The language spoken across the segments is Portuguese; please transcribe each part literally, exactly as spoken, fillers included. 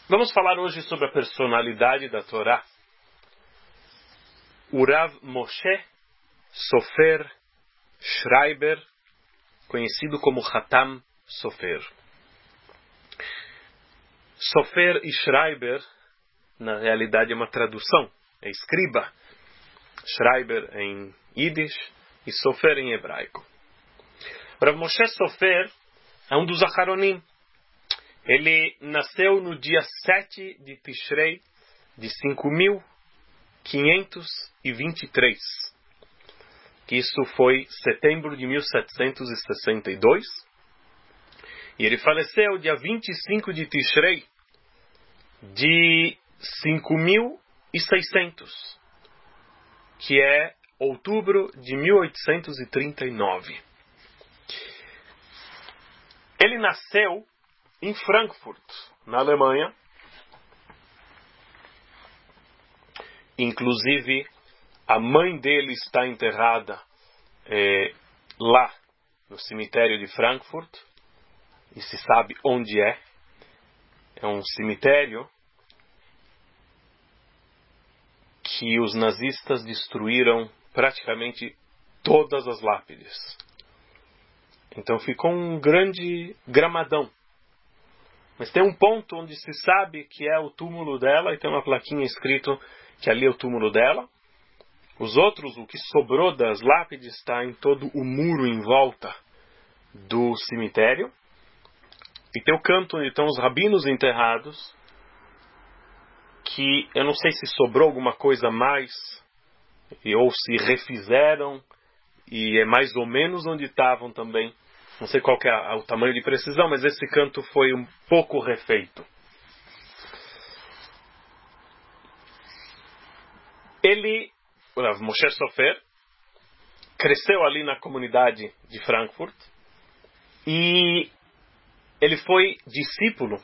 Vamos falar hoje sobre a personalidade da Torá. O Rav Moshe Sofer Schreiber, conhecido como Hatam Sofer. Sofer e Schreiber, na realidade, é uma tradução, é escriba. Schreiber em Yiddish e Sofer em hebraico. Rav Moshe Sofer é um dos Acharonim. Ele nasceu no dia sete de Tishrei de cinco mil quinhentos e vinte e três. Que isso foi setembro de mil setecentos e sessenta e dois. E ele faleceu dia vinte e cinco de Tishrei de cinco mil e seiscentos, que é outubro de mil oitocentos e trinta e nove. Ele nasceu em Frankfurt, na Alemanha. Inclusive, a mãe dele está enterrada é, lá, no cemitério de Frankfurt. E se sabe onde é. É um cemitério que os nazistas destruíram praticamente todas as lápides. Então ficou um grande gramadão. Mas tem um ponto onde se sabe que é o túmulo dela, e tem uma plaquinha escrito que ali é o túmulo dela. Os outros, o que sobrou das lápides, está em todo o muro em volta do cemitério. E tem o canto onde estão os rabinos enterrados, que eu não sei se sobrou alguma coisa a mais, ou se refizeram, e é mais ou menos onde estavam também. Não sei qual que é o tamanho de precisão, mas esse canto foi um pouco refeito. Ele, o Rav Moshe Sofer, cresceu ali na comunidade de Frankfurt e ele foi discípulo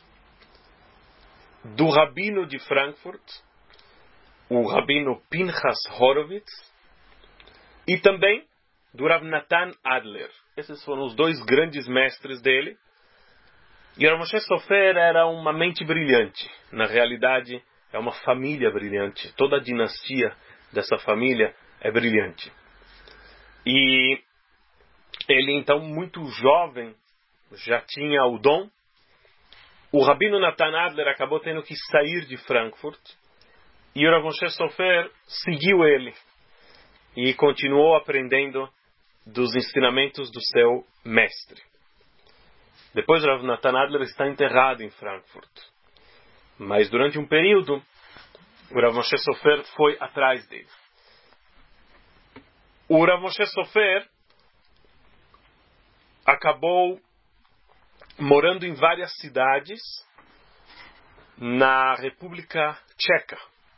do rabino de Frankfurt, o rabino Pinchas Horowitz, e também do Rav Natan Adler. Esses foram os dois grandes mestres dele. E Rav Moshe Sofer era uma mente brilhante. Na realidade, é uma família brilhante. Toda a dinastia dessa família é brilhante. E ele, então, muito jovem, já tinha o dom. O rabino Natan Adler acabou tendo que sair de Frankfurt. E o Rav Moshe Sofer seguiu ele. E continuou aprendendo dos ensinamentos do seu mestre. Depois, Rav Natan Adler está enterrado em Frankfurt. Mas durante um período, o Rav Moshe Sofer foi atrás dele. O Rav Moshe Sofer acabou morando em várias cidades na República Tcheca.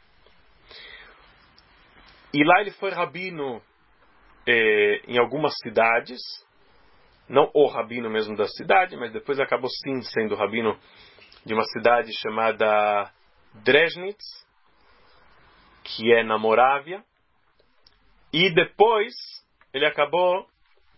E lá ele foi rabino eh, em algumas cidades. Não o rabino mesmo da cidade, mas depois acabou sim sendo rabino de uma cidade chamada Dresnitz, que é na Morávia. E depois ele acabou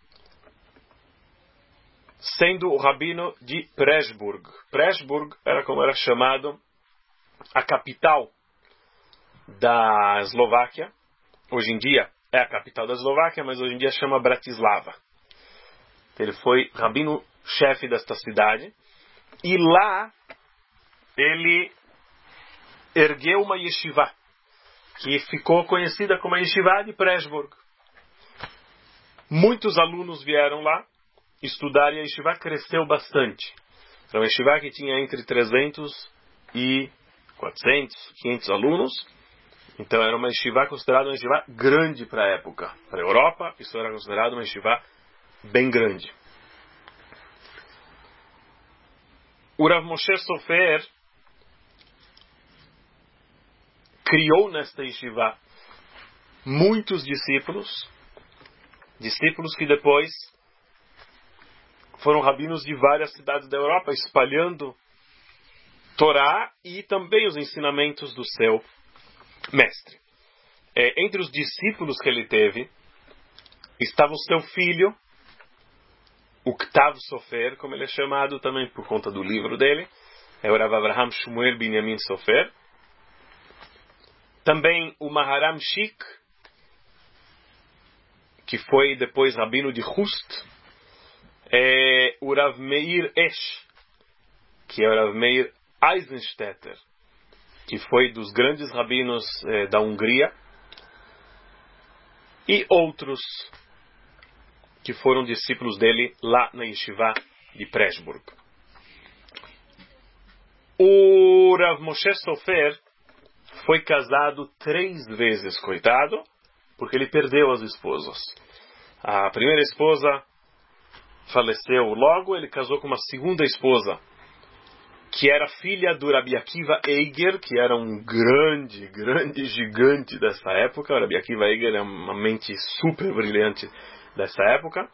sendo o rabino de Pressburg. Pressburg era como era chamado a capital da Eslováquia. Hoje em dia é a capital da Eslováquia, mas hoje em dia chama Bratislava. Ele foi rabino-chefe desta cidade. E lá ele ergueu uma yeshiva, que ficou conhecida como a yeshiva de Pressburg. Muitos alunos vieram lá estudar e a yeshiva cresceu bastante. Era uma yeshiva que tinha entre trezentos e quatrocentos, quinhentos alunos. Então era uma yeshiva considerada uma yeshiva grande para a época. Para a Europa, isso era considerado uma yeshiva bem grande. O Rav Moshe Sofer criou nesta yeshiva muitos discípulos, discípulos que depois foram rabinos de várias cidades da Europa, espalhando Torá e também os ensinamentos do seu mestre. É, entre os discípulos que ele teve, estava o seu filho, o Ktav Sofer, como ele é chamado também por conta do livro dele, é o Rav Avraham Shmuel Binyamin Sofer. Também o Maharam Shik, que foi depois rabino de Hust, é o Rav Meir Esh, que é o Rav Meir Eisenstetter, que foi dos grandes rabinos é, da Hungria, e outros que foram discípulos dele lá na Yeshiva de Pressburg. O Rav Moshe Sofer foi casado três vezes, coitado, porque ele perdeu as esposas. A primeira esposa faleceu logo, ele casou com uma segunda esposa, que era filha do Rabi Akiva Eiger, que era um grande, grande gigante dessa época. O Rabi Akiva Eiger é uma mente super brilhante dessa época.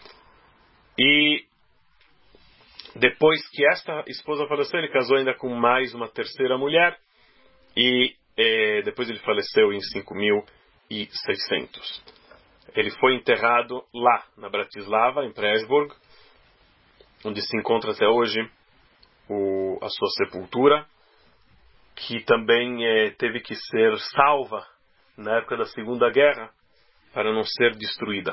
E depois que esta esposa faleceu, ele casou ainda com mais uma terceira mulher, e eh, depois ele faleceu em cinco mil e seiscentos. Ele foi enterrado lá, na Bratislava, em Pressburg, onde se encontra até hoje o, a sua sepultura, que também eh, teve que ser salva na época da Segunda Guerra, para não ser destruída.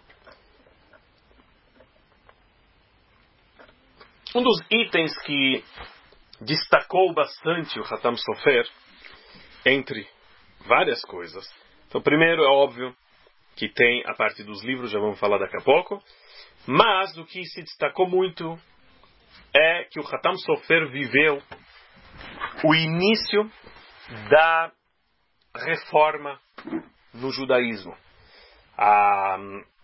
Um dos itens que destacou bastante o Hatam Sofer, entre várias coisas. Então, primeiro, é óbvio que tem a parte dos livros, já vamos falar daqui a pouco. Mas o que se destacou muito é que o Hatam Sofer viveu o início da reforma no judaísmo. Ah,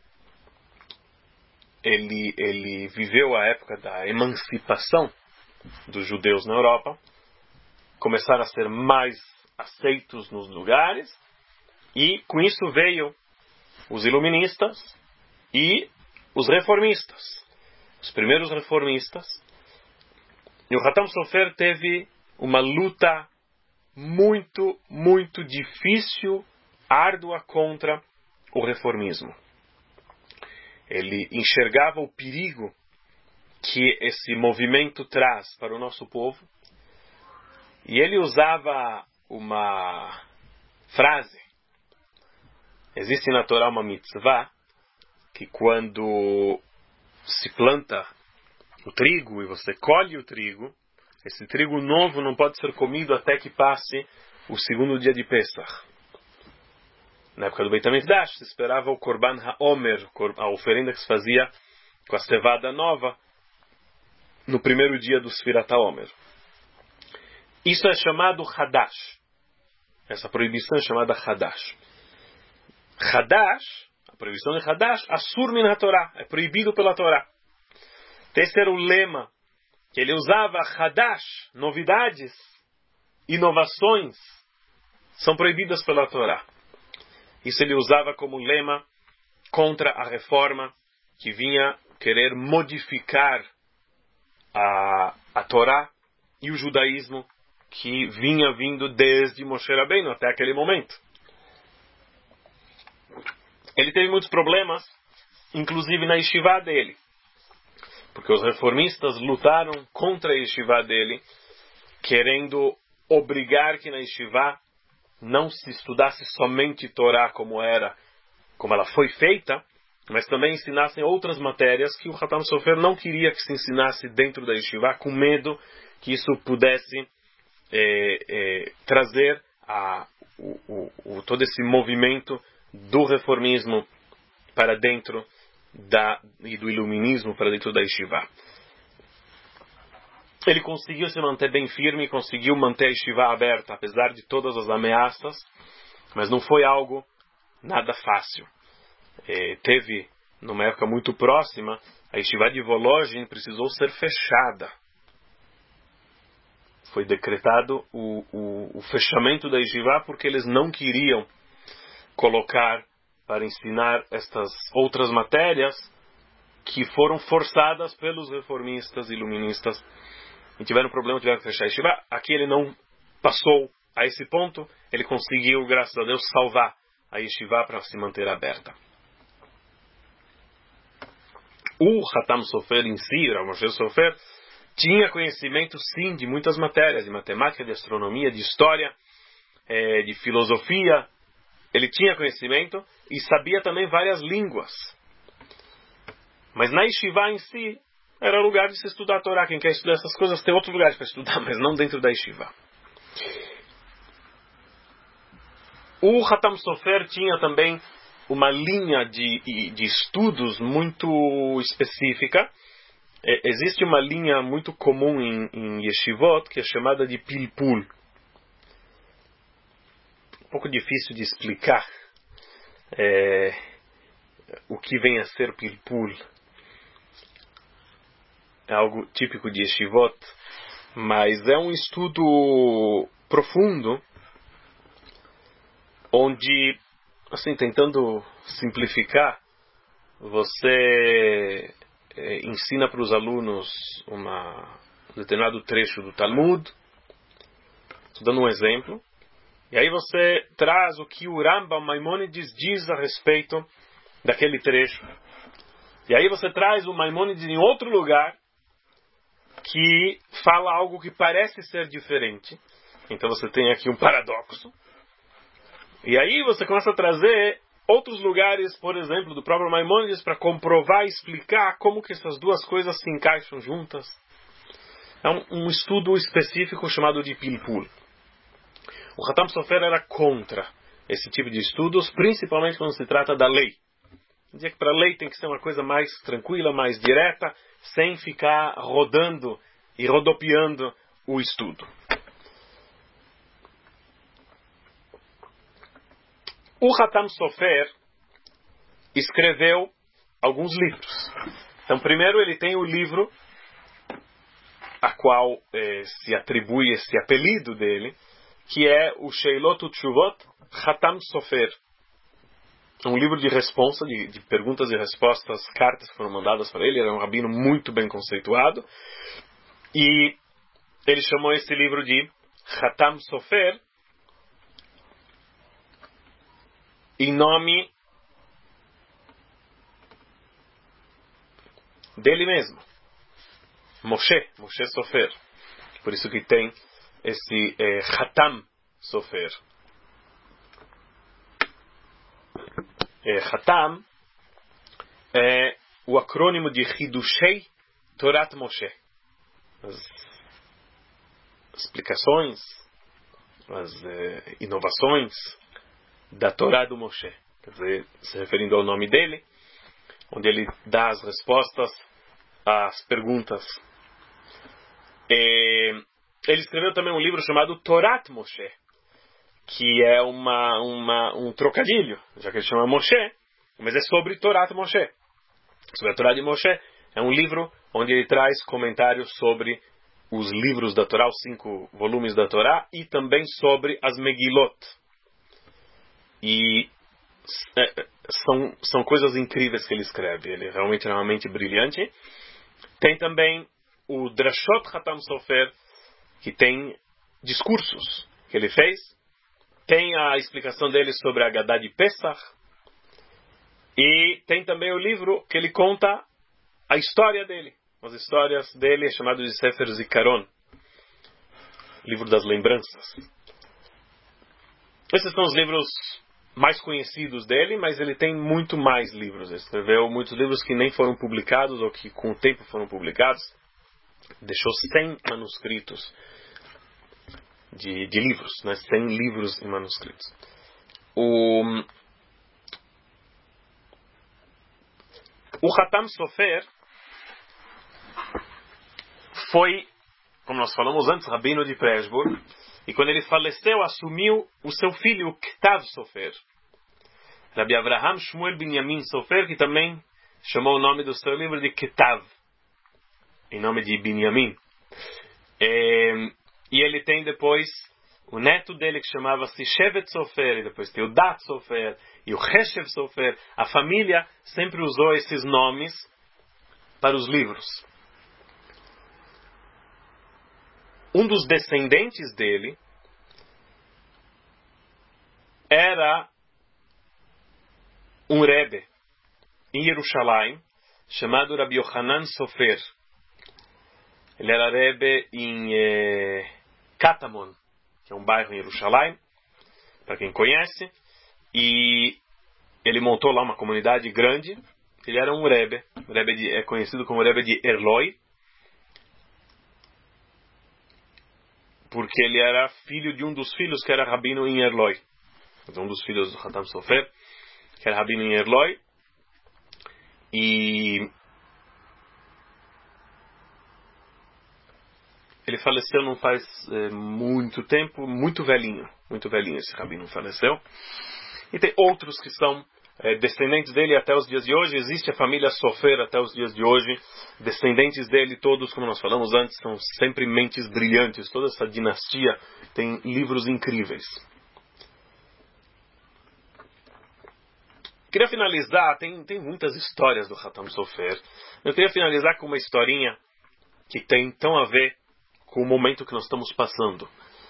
ele, ele viveu a época da emancipação dos judeus na Europa, começaram a ser mais aceitos nos lugares, e com isso veio os iluministas e os reformistas. Os primeiros reformistas. E o Hatam Sofer teve uma luta muito, muito difícil, árdua contra o reformismo. Ele enxergava o perigo que esse movimento traz para o nosso povo, e ele usava uma frase. Existe na Torá uma mitzvah que quando se planta o trigo e você colhe o trigo, esse trigo novo não pode ser comido até que passe o segundo dia de Pesach. Na época do Beit HaMikdash se esperava o Korban HaOmer, a oferenda que se fazia com a cevada nova, no primeiro dia do Sfirat HaOmer. Isso é chamado Hadash. Essa proibição é chamada Hadash. Hadash, a proibição de Hadash, Asur min HaTorah, é proibido pela Torá. Esse era o lema que ele usava. Hadash, novidades, inovações, são proibidas pela Torá. Isso ele usava como lema contra a reforma que vinha querer modificar a, a Torá e o judaísmo que vinha vindo desde Moshe Rabbeinu até aquele momento. Ele teve muitos problemas, inclusive na yeshiva dele, porque os reformistas lutaram contra a yeshiva dele, querendo obrigar que na yeshiva não se estudasse somente Torá como era, como ela foi feita, mas também ensinassem outras matérias que o Hatam Sofer não queria que se ensinasse dentro da yeshiva, com medo que isso pudesse é, é, trazer a, o, o, o, todo esse movimento do reformismo para dentro da, e do iluminismo para dentro da yeshiva. Ele conseguiu se manter bem firme, conseguiu manter a yeshiva aberta, apesar de todas as ameaças, mas não foi algo nada fácil. É, teve, numa época muito próxima, a yeshiva de Volozhin precisou ser fechada. Foi decretado o, o, o fechamento da yeshiva porque eles não queriam colocar para ensinar estas outras matérias que foram forçadas pelos reformistas e iluministas e tiveram problema, tiveram que fechar a yeshiva. Aqui ele não passou a esse ponto, ele conseguiu, graças a Deus, salvar a yeshiva para se manter aberta. O Hatam Sofer em si, o Moshe Sofer, tinha conhecimento, sim, de muitas matérias, de matemática, de astronomia, de história, é, de filosofia. Ele tinha conhecimento e sabia também várias línguas. Mas na Yeshiva em si, era lugar de se estudar a Torá. Quem quer estudar essas coisas tem outro lugar para estudar, mas não dentro da Yeshiva. O Hatam Sofer tinha também uma linha de, de estudos muito específica. É, existe uma linha muito comum em, em Yeshivot, que é chamada de Pilpul. Um pouco difícil de explicar é, o que vem a ser Pilpul. É algo típico de Yeshivot, mas é um estudo profundo, onde, assim, tentando simplificar, você é, ensina para os alunos uma, um determinado trecho do Talmud, estou dando um exemplo, e aí você traz o que o Rambam Maimônides diz a respeito daquele trecho. E aí você traz o Maimônides em outro lugar, que fala algo que parece ser diferente. Então você tem aqui um paradoxo. E aí você começa a trazer outros lugares, por exemplo, do próprio Maimônides, para comprovar e explicar como que essas duas coisas se encaixam juntas. É um, um estudo específico chamado de Pilpul. O Hatam Sofer era contra esse tipo de estudos, principalmente quando se trata da lei. Dizia que para a lei tem que ser uma coisa mais tranquila, mais direta, sem ficar rodando e rodopiando o estudo. O Hatam Sofer escreveu alguns livros. Então, primeiro ele tem o livro a qual eh, se atribui esse apelido dele, que é o Sheilot Utshuvot Hatam Sofer. Um livro de resposta, de, de perguntas e respostas, cartas que foram mandadas para ele. Ele era um rabino muito bem conceituado. E ele chamou esse livro de Hatam Sofer, em nome dele mesmo. Moshe, Moshe Sofer. Por isso que tem esse eh, Hatam Sofer. Eh, Hatam é o acrônimo de Hidushei Torat Moshe. As explicações, as eh, inovações da Torá do Moshe. Quer dizer, se referindo ao nome dele, onde ele dá as respostas às perguntas. Eh, ele escreveu também um livro chamado Torat Moshe, que é uma, uma, um trocadilho, já que ele chama Moshe, mas é sobre Torat Moshe. Sobre a Torá de Moshe. É um livro onde ele traz comentários sobre os livros da Torá, os cinco volumes da Torá, e também sobre as Megilot. E é, são, são coisas incríveis que ele escreve. Ele realmente é uma mente brilhante. Tem também o Drashot Hatam Sofer, que tem discursos que ele fez. Tem a explicação dele sobre a Haggadah de Pesach. E tem também o livro que ele conta a história dele. As histórias dele é chamado de Sefer Zikaron, livro das lembranças. Esses são os livros mais conhecidos dele, mas ele tem muito mais livros. Ele escreveu muitos livros que nem foram publicados ou que com o tempo foram publicados. Deixou cem manuscritos de, de livros, né? cem livros em manuscritos. O, o Hatam Sofer foi, como nós falamos antes, rabino de Pressburg, e quando ele faleceu, assumiu o seu filho, Ktav Sofer. Rabbi Avraham Shmuel Binyamin Sofer, que também chamou o nome do seu livro de Ktav, em nome de Binyamin. É, e ele tem depois o neto dele, que chamava-se Shevet Sofer, e depois tem o Dat Sofer, e o Heshev Sofer. A família sempre usou esses nomes para os livros. Um dos descendentes dele era um Rebbe em Jerusalém, chamado Rabbi Yochanan Sofer. Ele era Rebbe em eh, Katamon, que é um bairro em Jerusalém, para quem conhece. E ele montou lá uma comunidade grande. Ele era um Rebbe. O Rebbe de, é conhecido como Rebbe de Erloi, porque ele era filho de um dos filhos que era rabino em Erloi. Um dos filhos do Hatam Sofer, que era rabino em Erloi. E ele faleceu não faz é, muito tempo, muito velhinho. Muito velhinho esse rabino faleceu. E tem outros que são é, descendentes dele até os dias de hoje. Existe a família Sofer até os dias de hoje. Descendentes dele, todos, como nós falamos antes, são sempre mentes brilhantes. Toda essa dinastia tem livros incríveis. Queria finalizar, tem, tem muitas histórias do Hatam Sofer. Eu queria finalizar com uma historinha que tem tão a ver com o momento que nós estamos passando.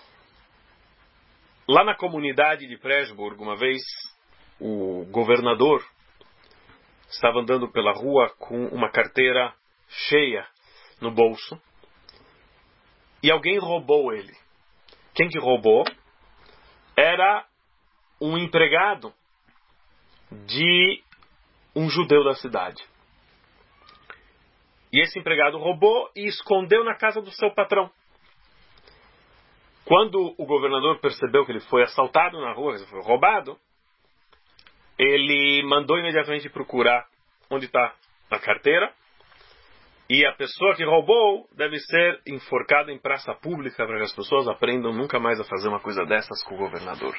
Lá na comunidade de Pressburg, uma vez, o governador estava andando pela rua com uma carteira cheia no bolso e alguém roubou ele. Quem que roubou? Era um empregado de um judeu da cidade. E esse empregado roubou e escondeu na casa do seu patrão. Quando o governador percebeu que ele foi assaltado na rua, que ele foi roubado, ele mandou imediatamente procurar onde está a carteira, e a pessoa que roubou deve ser enforcada em praça pública para que as pessoas aprendam nunca mais a fazer uma coisa dessas com o governador.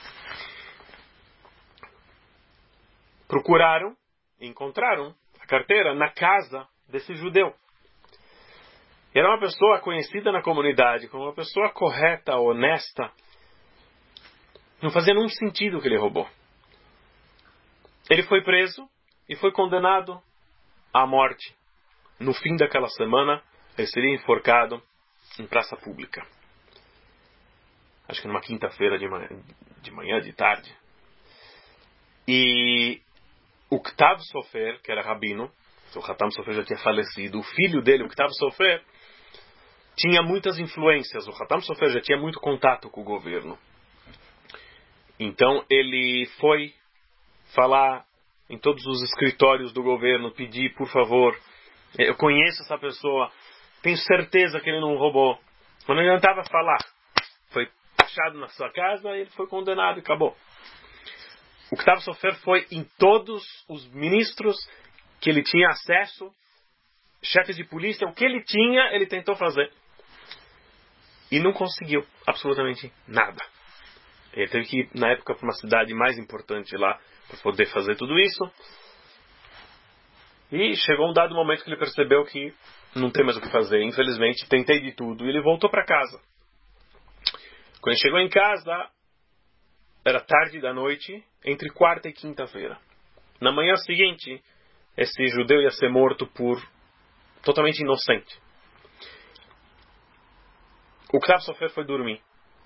Procuraram e encontraram a carteira na casa desse judeu. Era uma pessoa conhecida na comunidade como uma pessoa correta, honesta. Não fazia nenhum sentido o que ele roubou. Ele foi preso e foi condenado à morte. No fim daquela semana, ele seria enforcado em praça pública. Acho que numa quinta-feira de manhã, de manhã, de tarde. E o Ktav Sofer, que era rabino, o Hatam Sofer já tinha falecido, o filho dele, o Ktav Sofer, tinha muitas influências. O Hatam Sofer já tinha muito contato com o governo. Então ele foi falar em todos os escritórios do governo, pedir, por favor, eu conheço essa pessoa, tenho certeza que ele não roubou. Quando ele tentava falar, foi achado na sua casa, ele foi condenado e acabou. O Ktav Sofer foi em todos os ministros que ele tinha acesso, chefes de polícia, o que ele tinha, ele tentou fazer. E não conseguiu absolutamente nada. Ele teve que ir, na época, para uma cidade mais importante lá, para poder fazer tudo isso. E chegou um dado momento que ele percebeu que não tem mais o que fazer. Infelizmente, tentei de tudo. E ele voltou para casa. Quando ele chegou em casa, era tarde da noite, entre quarta e quinta-feira. Na manhã seguinte, esse judeu ia ser morto por totalmente inocente. O Ktav Sofer foi dormir.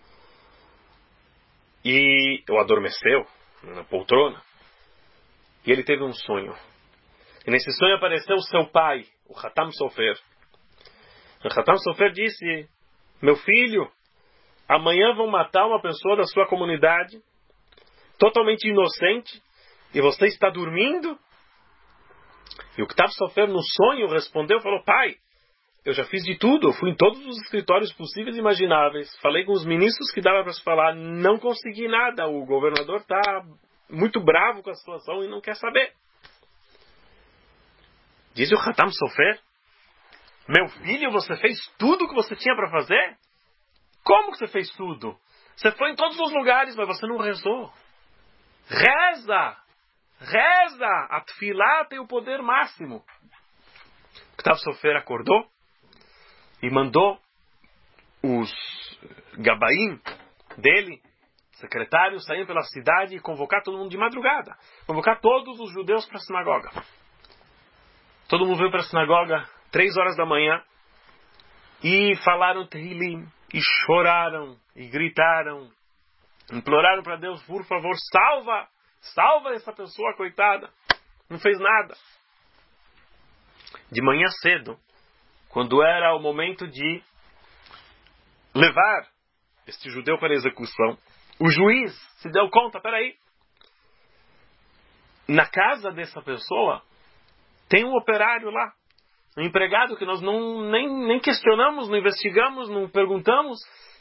E ele adormeceu na poltrona. E ele teve um sonho. E nesse sonho apareceu o seu pai, o Hatam Sofer. O Hatam Sofer disse: meu filho, amanhã vão matar uma pessoa da sua comunidade, totalmente inocente, e você está dormindo? E o Ktav Sofer no sonho respondeu, falou: pai, eu já fiz de tudo, eu fui em todos os escritórios possíveis e imagináveis, falei com os ministros que dava para se falar, não consegui nada, o governador está muito bravo com a situação e não quer saber. Diz o Hatam Sofer: meu filho, você fez tudo o que você tinha para fazer? Como que você fez tudo? Você foi em todos os lugares, mas você não rezou. Reza! Reza! A tefilá tem o poder máximo. O Ktav Sofer acordou e mandou os gabaim dele, secretários, saírem pela cidade e convocar todo mundo de madrugada. Convocar todos os judeus para a sinagoga. Todo mundo veio para a sinagoga, três horas da manhã, e falaram Tehillim, e choraram, e gritaram, imploraram para Deus, por favor, salva, salva essa pessoa, coitada, não fez nada. De manhã cedo, quando era o momento de levar este judeu para a execução, o juiz se deu conta, peraí, na casa dessa pessoa tem um operário lá, um empregado que nós não, nem, nem questionamos, não investigamos, não perguntamos.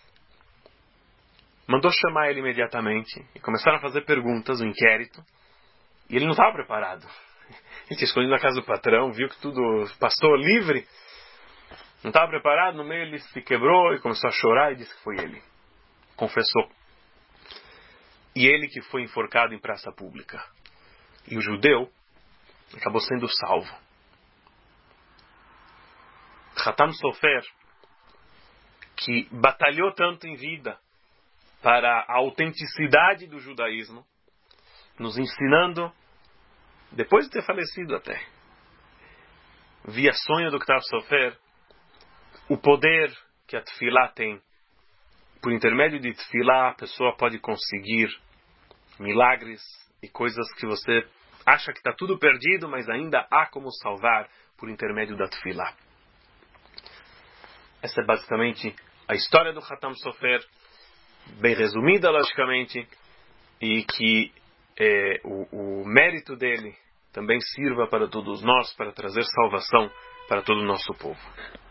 Mandou chamar ele imediatamente e começaram a fazer perguntas, um inquérito, e ele não estava preparado. Ele tinha escondido na casa do patrão, viu que tudo passou livre, não estava preparado, no meio ele se quebrou e começou a chorar e disse que foi ele. Confessou. E ele que foi enforcado em praça pública. E o judeu acabou sendo salvo. Hatam Sofer, que batalhou tanto em vida para a autenticidade do judaísmo, nos ensinando, depois de ter falecido até, via sonho do Ktav Sofer, o poder que a Tefilá tem. Por intermédio de Tefilá, a pessoa pode conseguir milagres e coisas que você acha que está tudo perdido, mas ainda há como salvar por intermédio da Tefilá. Essa é basicamente a história do Hatam Sofer, bem resumida, logicamente, e que é, o, o mérito dele também sirva para todos nós, para trazer salvação para todo o nosso povo.